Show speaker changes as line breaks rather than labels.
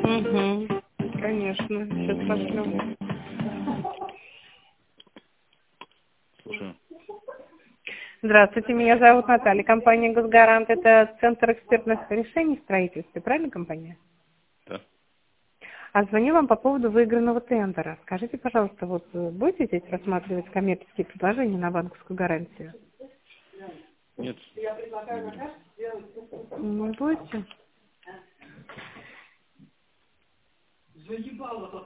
Угу. Конечно. Сейчас пошлю.
Слушаю.
Здравствуйте, меня зовут Наталья. Компания «Госгарант». Это Центр экспертных решений в строительстве. Правильно компания?
Да.
А звоню вам по поводу выигранного тендера. Скажите, пожалуйста, вот будете здесь рассматривать коммерческие предложения на банковскую гарантию?
Нет.
Не будете?